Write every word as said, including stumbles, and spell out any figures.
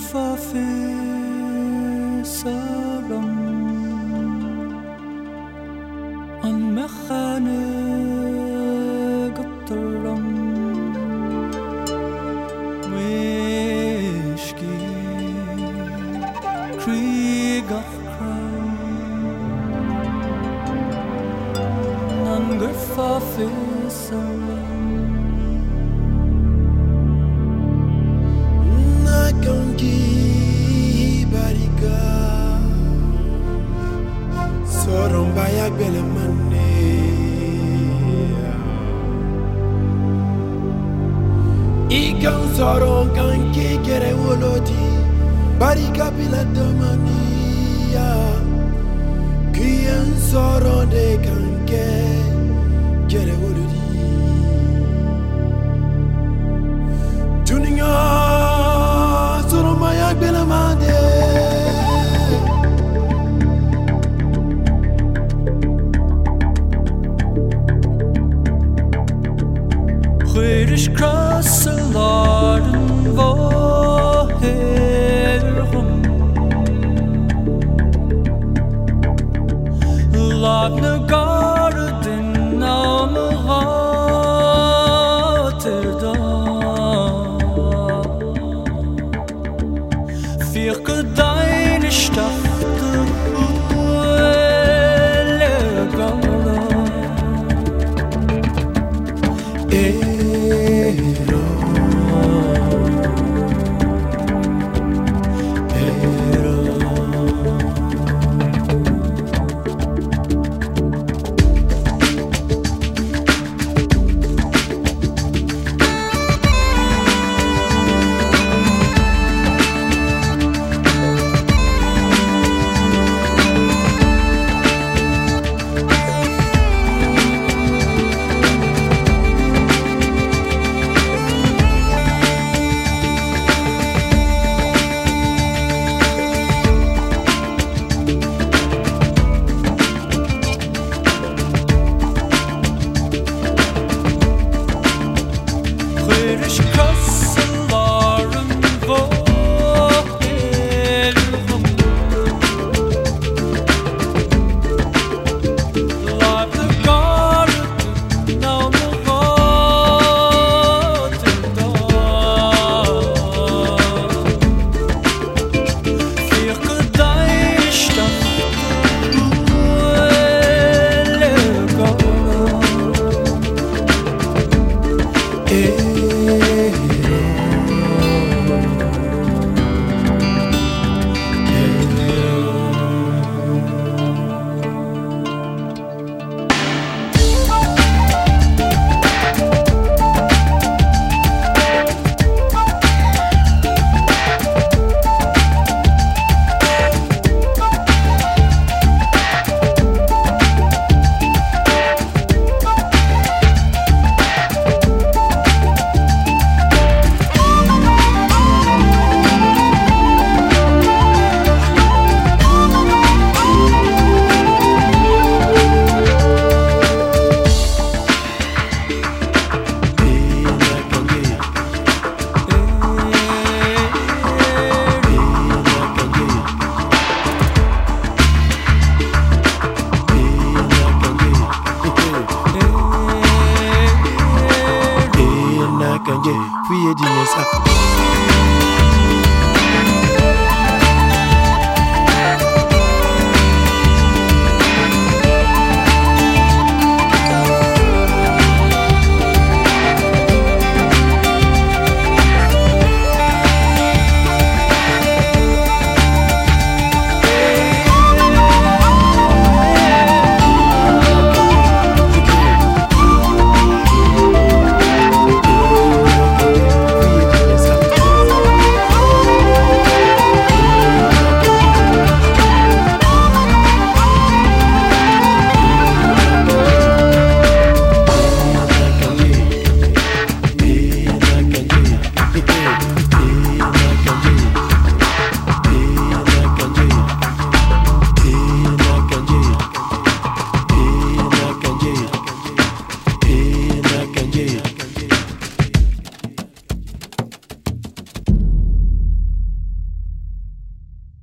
fafe saram an mechane gataram wishki kriegach crown an fafe saram Soron bayak bele mane Ikan soron kan ki kere woloti Barika bila domania Kian soron de kan ke kere woloti Tuninga soron bayak bele mane British cross a lot and voherhum Lad na garden am Rotterdam Vier deine Stadt Kanje, we are genius.